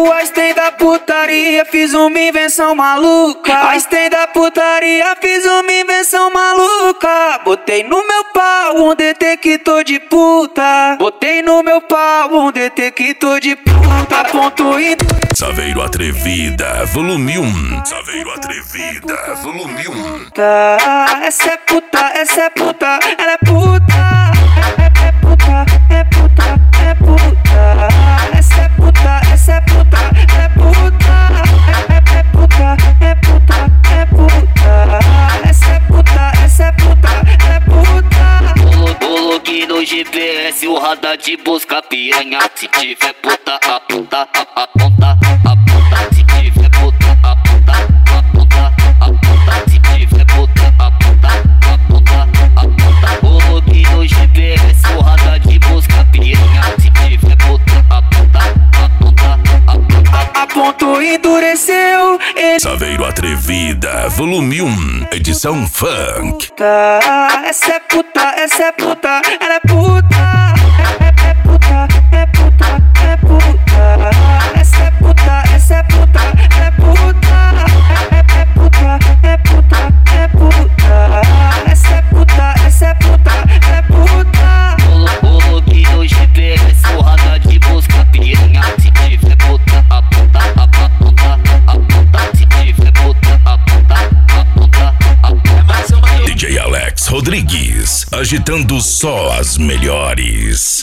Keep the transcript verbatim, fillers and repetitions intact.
O Einstein da putaria, fiz uma invenção maluca. Einstein da putaria, fiz uma invenção maluca. Botei no meu pau um detector de puta. Botei no meu pau um detector de puta. Ponto e... Saveiro Atrevida, volume um. Saveiro Atrevida, volume um. Essa é puta, essa é puta, ela é puta. É, é, é puta, é puta, é puta. Essa é puta, essa é puta, ela é puta. É, é, é puta, é puta, é puta. Essa é puta, essa é puta, ela é puta. Coloquei no G P S o radar de busca piranha. Se tiver puta, aponta, aponta, aponta. Se tiver puta, aponta, aponta, aponta. Se tiver puta, aponta, aponta, aponta. Coloquei no G P S o radar de busca piranha. Se tiver puta, aponta, aponta, aponta. A ponto endureceu ele. Saveiro Atrevida, volume um, edição funk. Essa é puta, essa é puta, ela é puta. É, é, é puta, é puta, é puta. Essa é puta, essa é puta, ela é puta. É, é, é puta, é puta, é puta. Essa é puta, essa é puta, ela é puta. Coloquei no G P S o radar de busca piranha. Se tiver puta, aponta, aponta, aponta. Se tiver puta, aponta, aponta, aponta. D J Alex Rodrigues, agitando só as melhores.